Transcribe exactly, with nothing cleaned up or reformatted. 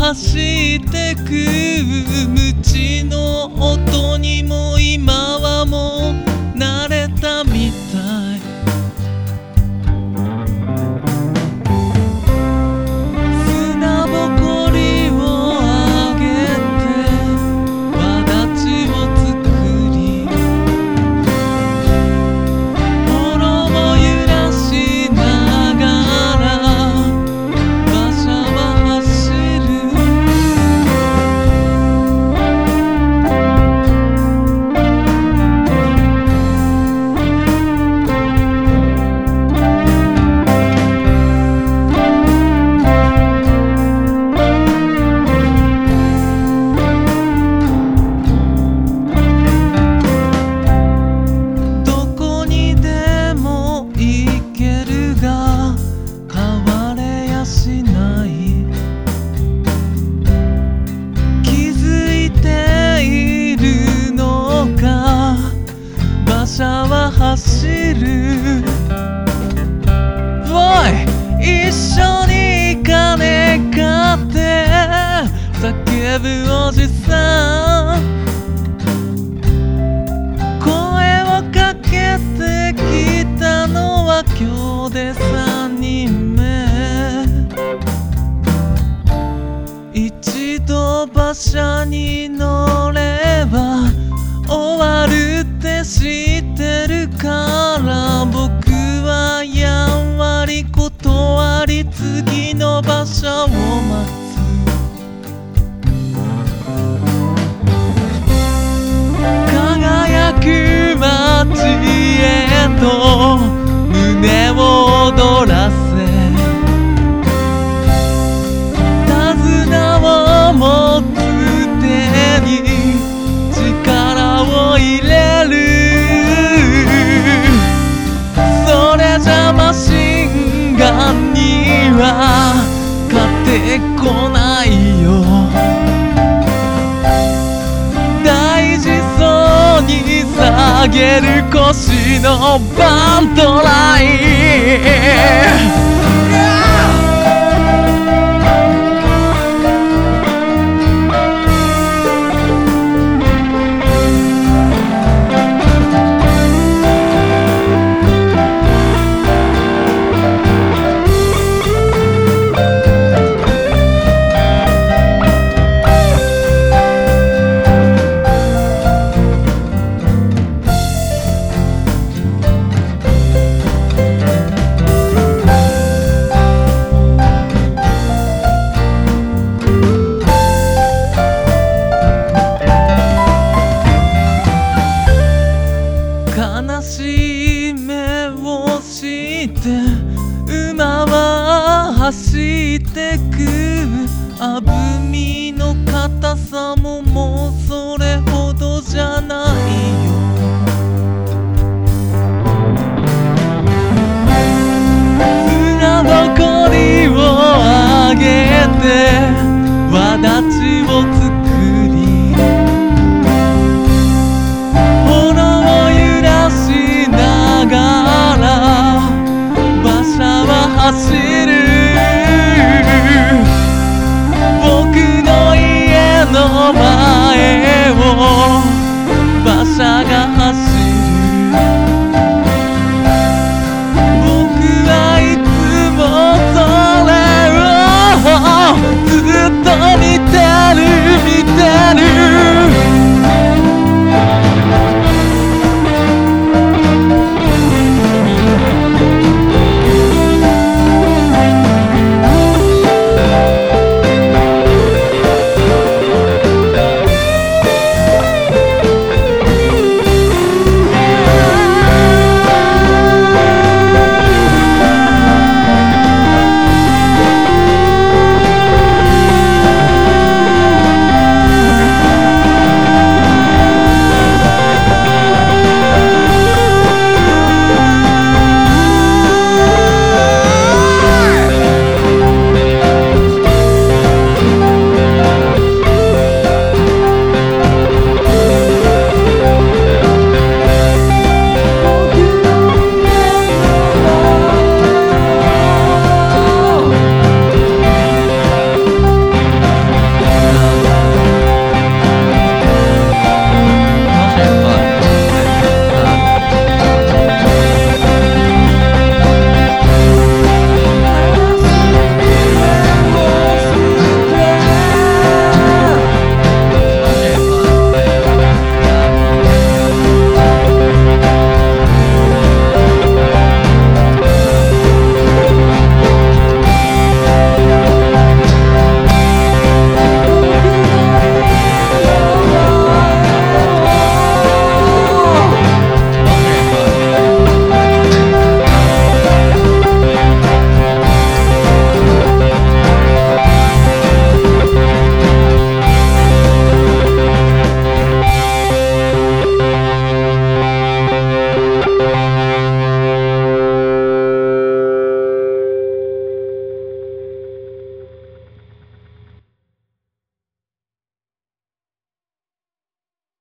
走ってく鞭の音にも今はもう慣れたみたい。砂ぼこりをあげてわだちを作り、衣揺らしながら馬車は走る。どこにでも行けるが変われやしない。気づいているのか馬車は走る。おい一緒に金買って叫ぶおじさん、声をかけてきたのは今日でさんにんめ。一度馬車に乗れば終わるって知ってるから僕はやんわり断り次の馬車を待つ。輝く街へと胸を躍らせ、手綱を持つ手に力を入れる。それじゃマシンガンには勝てこないよ。大事そうに下げる腰のバンドライン。悲しい目をして馬は走ってく。あぶみの硬さももうそれほどじゃないよ。